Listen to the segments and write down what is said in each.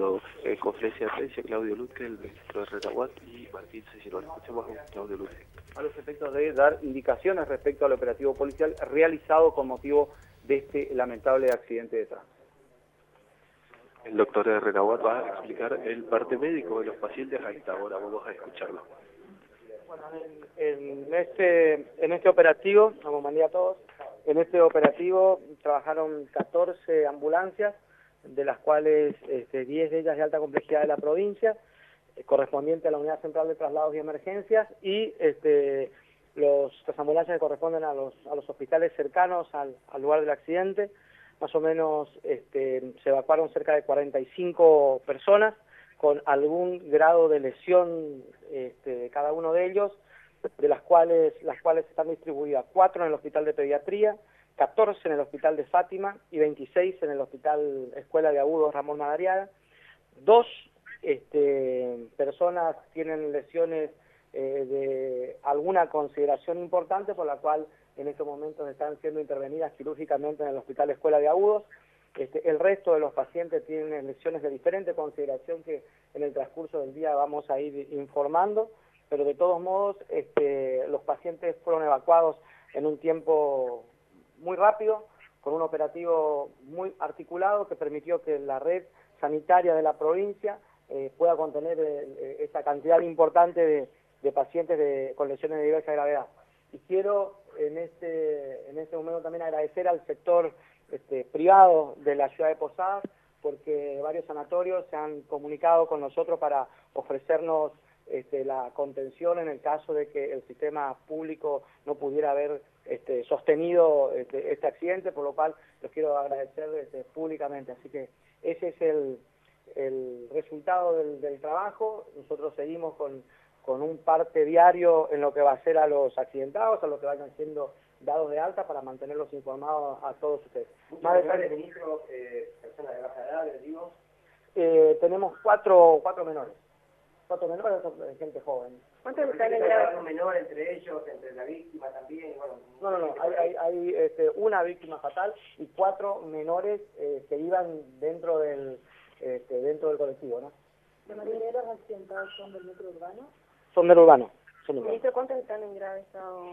haciendo conferencia de prensa Claudio Lutke, el ministro de Renaguat, y Martín Cecilio. Escuchemos a Claudio Lutke. A los efectos de dar indicaciones respecto al operativo policial realizado con motivo de este lamentable accidente de tránsito. El doctor de Renaguat va a explicar el parte médico de los pacientes. A esta hora vamos a escucharlo. Bueno, en este operativo, como buen día a todos, en este operativo trabajaron 14 ambulancias, de las cuales 10 de ellas de alta complejidad de la provincia, correspondiente a la Unidad Central de Traslados y Emergencias, y las ambulancias que corresponden a los hospitales cercanos al lugar del accidente. Más o menos se evacuaron cerca de 45 personas con algún grado de lesión cada uno de ellos, de las cuales están distribuidas 4 en el Hospital de Pediatría, 14 en el Hospital de Fátima y 26 en el Hospital Escuela de Agudos Ramón Madariaga. 2 personas tienen lesiones de alguna consideración importante, por la cual en estos momentos están siendo intervenidas quirúrgicamente en el Hospital Escuela de Agudos. El resto de los pacientes tienen lesiones de diferente consideración que en el transcurso del día vamos a ir informando, pero de todos modos los pacientes fueron evacuados en un tiempo muy rápido, con un operativo muy articulado que permitió que la red sanitaria de la provincia pueda contener esa cantidad importante de pacientes con lesiones de diversa gravedad. Y quiero en este momento también agradecer al sector privado de la ciudad de Posadas, porque varios sanatorios se han comunicado con nosotros para ofrecernos la contención en el caso de que el sistema público no pudiera haber sostenido este accidente, por lo cual los quiero agradecer públicamente. Así que ese es el resultado del trabajo. Nosotros seguimos con un parte diario en lo que va a ser a los accidentados, a los que vayan siendo dados de alta, para mantenerlos informados a todos ustedes. Más detalles, ministro, personas de baja edad, les digo. Tenemos cuatro menores. 4 menores son gente joven. ¿Cuántos están en grado menor entre ellos, entre la víctima también? Bueno, No. Hay una víctima fatal y 4 menores que iban dentro del colectivo, ¿no? ¿La mayoría de los accidentados son del metro urbano? Son del urbano. Ministro, ¿cuántos están en grave estado?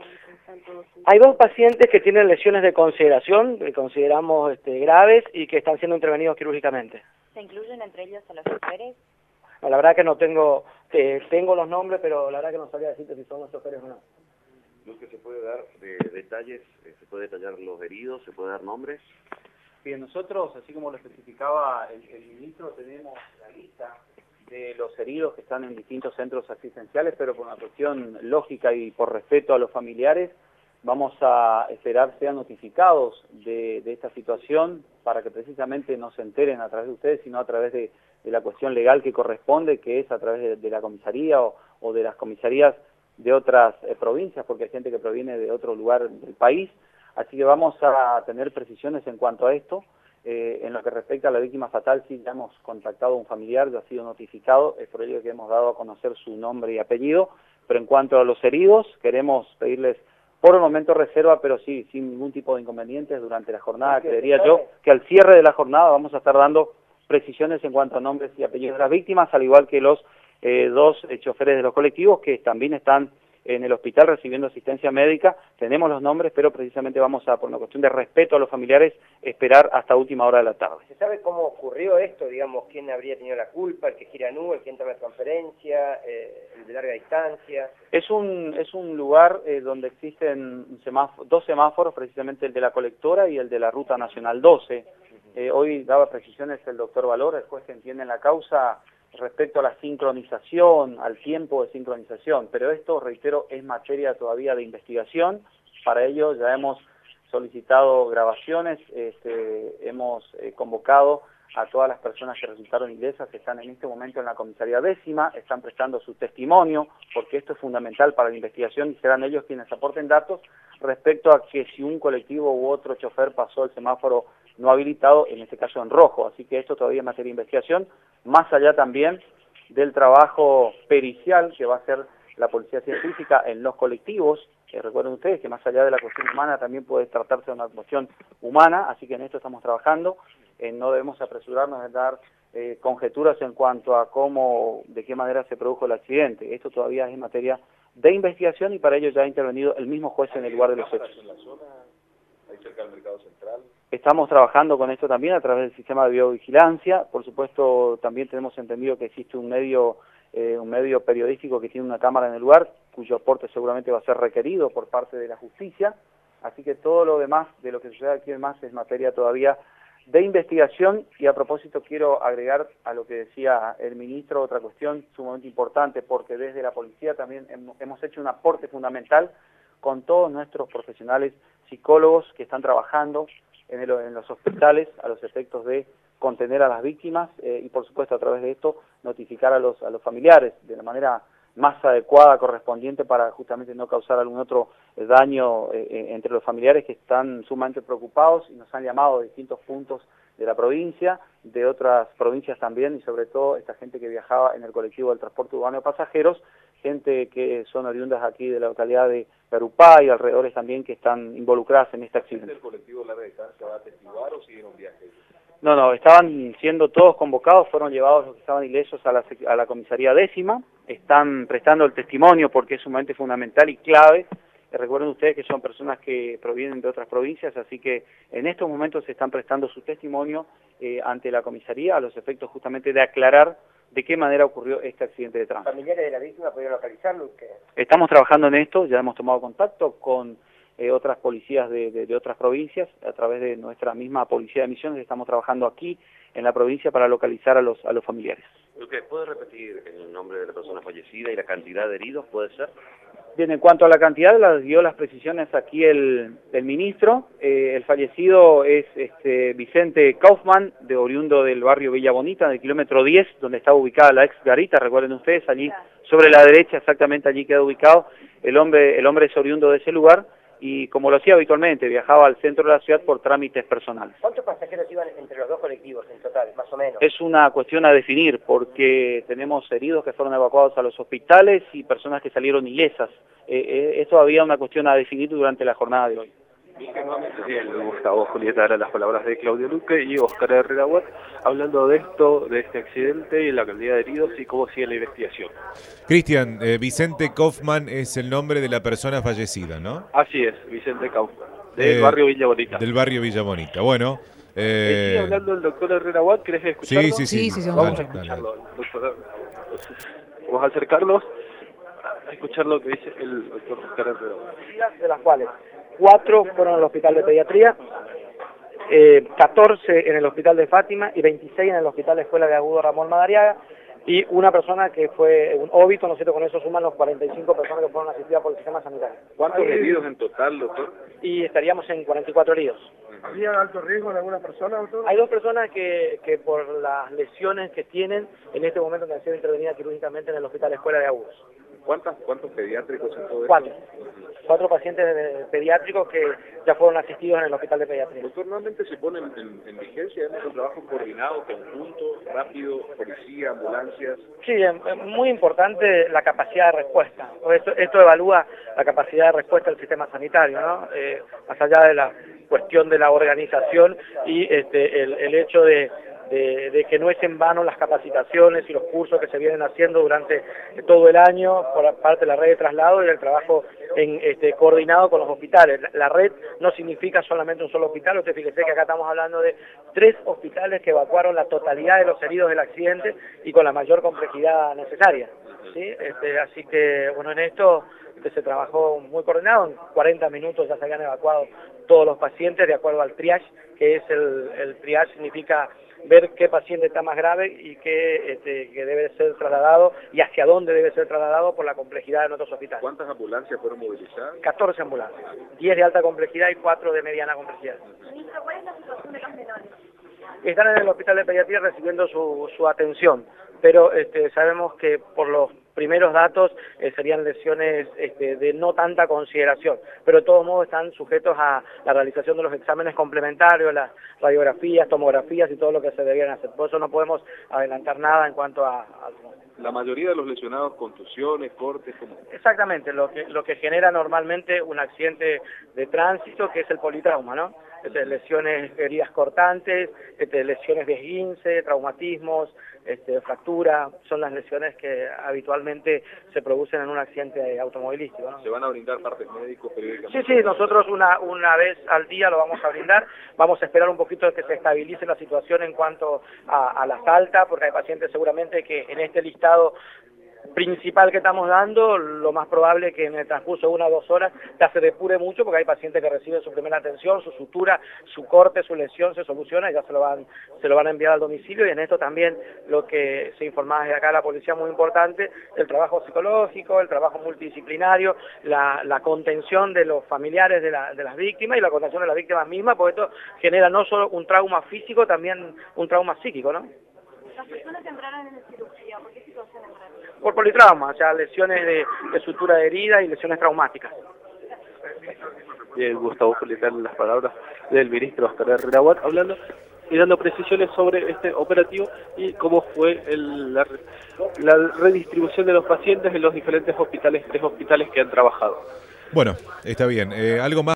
Hay 2 pacientes que tienen lesiones de consideración, que consideramos graves y que están siendo intervenidos quirúrgicamente. ¿Se incluyen entre ellos a los choferes? No, la verdad que no tengo los nombres, pero la verdad que no sabría decirte si son los choferes o no. Lo que se puede dar de detalles, se puede detallar los heridos, se puede dar nombres. Bien, nosotros, así como lo especificaba el ministro, tenemos la lista de los heridos que están en distintos centros asistenciales, pero por una cuestión lógica y por respeto a los familiares, vamos a esperar sean notificados de esta situación para que precisamente no se enteren a través de ustedes, sino a través de la cuestión legal que corresponde, que es a través de la comisaría o de las comisarías de otras provincias, porque hay gente que proviene de otro lugar del país. Así que vamos a tener precisiones en cuanto a esto. En lo que respecta a la víctima fatal, sí ya hemos contactado a un familiar, ya ha sido notificado, es por ello que hemos dado a conocer su nombre y apellido, pero en cuanto a los heridos, queremos pedirles por el momento reserva, pero sí, sin ningún tipo de inconvenientes durante la jornada. Creería yo que al cierre de la jornada vamos a estar dando precisiones en cuanto a nombres y apellidos de las víctimas, al igual que los 2 choferes de los colectivos que también están en el hospital recibiendo asistencia médica. Tenemos los nombres, pero precisamente vamos a, por una cuestión de respeto a los familiares, esperar hasta última hora de la tarde. ¿Se sabe cómo ocurrió esto? Digamos, ¿quién habría tenido la culpa? ¿El que gira nube, el que entra en la transferencia, el de larga distancia? Es un lugar donde existen 2 semáforos, precisamente el de la colectora y el de la Ruta Nacional 12. Hoy daba precisiones el doctor Valor, el juez que entiende en la causa, respecto a la sincronización, al tiempo de sincronización, pero esto, reitero, es materia todavía de investigación. Para ello ya hemos solicitado grabaciones, hemos convocado a todas las personas que resultaron ilesas, que están en este momento en la comisaría 10ª, están prestando su testimonio, porque esto es fundamental para la investigación y serán ellos quienes aporten datos respecto a que si un colectivo u otro chofer pasó el semáforo no habilitado, en este caso en rojo. Así que esto todavía es materia de investigación, más allá también del trabajo pericial que va a hacer la policía científica en los colectivos. Recuerden ustedes que más allá de la cuestión humana también puede tratarse de una cuestión humana, así que en esto estamos trabajando. No debemos apresurarnos de dar conjeturas en cuanto a de qué manera se produjo el accidente. Esto todavía es en materia de investigación y para ello ya ha intervenido el mismo juez en el lugar de los hechos. ¿En la zona, ahí cerca del Mercado Central? Estamos trabajando con esto también a través del sistema de biovigilancia. Por supuesto, también tenemos entendido que existe un medio periodístico que tiene una cámara en el lugar, cuyo aporte seguramente va a ser requerido por parte de la justicia. Así que todo lo demás de lo que sucede aquí en más es materia todavía de investigación. Y a propósito quiero agregar a lo que decía el ministro otra cuestión sumamente importante, porque desde la policía también hemos hecho un aporte fundamental con todos nuestros profesionales psicólogos que están trabajando en los hospitales a los efectos de contener a las víctimas y por supuesto a través de esto notificar a los familiares de la manera más adecuada, correspondiente, para justamente no causar algún otro daño entre los familiares que están sumamente preocupados y nos han llamado de distintos puntos de la provincia, de otras provincias también, y sobre todo esta gente que viajaba en el colectivo del transporte urbano de pasajeros, gente que son oriundas aquí de la localidad de Garupá y alrededores también que están involucradas en este accidente. ¿El colectivo Larga Distancia va a atestiguar o siguen viaje? No, estaban siendo todos convocados, fueron llevados los que estaban ilesos a la comisaría 10ª, están prestando el testimonio porque es sumamente fundamental y clave. Recuerden ustedes que son personas que provienen de otras provincias, así que en estos momentos se están prestando su testimonio ante la comisaría a los efectos justamente de aclarar de qué manera ocurrió este accidente de tránsito. ¿Familiares de la víctima pudieron localizarlo? Estamos trabajando en esto, ya hemos tomado contacto con otras policías de otras provincias, a través de nuestra misma policía de Misiones, estamos trabajando aquí en la provincia para localizar a los familiares. ¿Puede repetir el nombre de la persona fallecida y la cantidad de heridos, puede ser? Bien, en cuanto a la cantidad, dio las precisiones aquí el ministro. El fallecido es Vicente Kaufman, oriundo del barrio Villa Bonita, del kilómetro 10, donde está ubicada la ex garita, recuerden ustedes, allí sobre la derecha, exactamente allí queda ubicado. El hombre es oriundo de ese lugar y, como lo hacía habitualmente, viajaba al centro de la ciudad por trámites personales. ¿Cuántos pasajeros iban entre los dos colectivos en total, más o menos? Es una cuestión a definir, porque tenemos heridos que fueron evacuados a los hospitales y personas que salieron ilesas. Es todavía una cuestión a definir durante la jornada de hoy. Gustavo Julieta, eran las palabras de Claudio Luque y Oscar Herrera Watt, hablando de este accidente y la cantidad de heridos y cómo sigue la investigación. Cristian, Vicente Kaufman es el nombre de la persona fallecida, ¿no? Así es, Vicente Kaufman, del barrio Villa Bonita. Del barrio Villa Bonita, bueno. ¿Sigue hablando el doctor Herrera Watt? ¿Querés escucharlo? Sí. Vamos a escucharlo, doctor. Vamos a acercarnos a escuchar lo que dice el doctor Oscar Herrera Watt. De las cuales 4 fueron al hospital de pediatría, 14 en el hospital de Fátima y 26 en el hospital de Escuela de Agudo Ramón Madariaga, y una persona que fue un óbito, ¿no es cierto? Con eso suman los 45 personas que fueron asistidas por el sistema sanitario. ¿Cuántos heridos en total, doctor? Y estaríamos en 44 heridos. ¿Había alto riesgo en alguna persona, doctor? Hay 2 personas que por las lesiones que tienen en este momento que han sido intervenidas quirúrgicamente en el hospital Escuela de Agudos. ¿Cuántos pediátricos en todo esto? 4. 4 pacientes pediátricos que ya fueron asistidos en el hospital de pediatría. Doctor, normalmente se pone en vigencia, es un trabajo coordinado, conjunto, rápido, policía, ambulancias. Sí, es muy importante la capacidad de respuesta. Esto evalúa la capacidad de respuesta del sistema sanitario, ¿no? Más allá de la cuestión de la organización y el hecho de que no es en vano las capacitaciones y los cursos que se vienen haciendo durante todo el año por parte de la red de traslado y el trabajo coordinado con los hospitales. La red no significa solamente un solo hospital. Usted fíjese que acá estamos hablando de 3 hospitales que evacuaron la totalidad de los heridos del accidente y con la mayor complejidad necesaria, ¿sí? Así que, bueno, en esto se trabajó muy coordinado. En 40 minutos ya se habían evacuado todos los pacientes de acuerdo al triage, que es el triage significa ver qué paciente está más grave y qué que debe ser trasladado y hacia dónde debe ser trasladado por la complejidad de nuestros hospitales. ¿Cuántas ambulancias fueron movilizadas? 14 ambulancias, 10 de alta complejidad y 4 de mediana complejidad. Ministro, ¿cuál es la situación de los menores? Están en el hospital de pediatría recibiendo su atención, pero sabemos que por los primeros datos serían lesiones de no tanta consideración, pero de todos modos están sujetos a la realización de los exámenes complementarios, las radiografías, tomografías y todo lo que se debían hacer. Por eso no podemos adelantar nada en cuanto a La mayoría de los lesionados, contusiones, cortes, como... Exactamente, lo que genera normalmente un accidente de tránsito, que es el politrauma, ¿no? lesiones, heridas cortantes, lesiones de esguince, traumatismos, fractura, son las lesiones que habitualmente se producen en un accidente automovilístico, ¿no? ¿Se van a brindar partes médicos periódicamente? Sí, nosotros una vez al día lo vamos a brindar, vamos a esperar un poquito de que se estabilice la situación en cuanto a las altas, porque hay pacientes seguramente que en este listado principal que estamos dando, lo más probable es que en el transcurso de 1 o 2 horas ya se depure mucho, porque hay pacientes que reciben su primera atención, su sutura, su corte, su lesión se soluciona y ya se lo van a enviar al domicilio. Y en esto también lo que se informaba desde acá la policía, muy importante, el trabajo psicológico, el trabajo multidisciplinario, la contención de los familiares de las víctimas y la contención de las víctimas mismas, porque esto genera no solo un trauma físico, también un trauma psíquico, ¿no? Las personas que entraron en cirugía, ¿por qué situación entraron? Por politrauma, o sea, lesiones de sutura de herida y lesiones traumáticas. Bien, Gustavo, publicar las palabras del ministro Oscar Herrera Watt, hablando y dando precisiones sobre este operativo y cómo fue la redistribución de los pacientes en los diferentes hospitales, 3 hospitales que han trabajado. Bueno, está bien. ¿Algo más?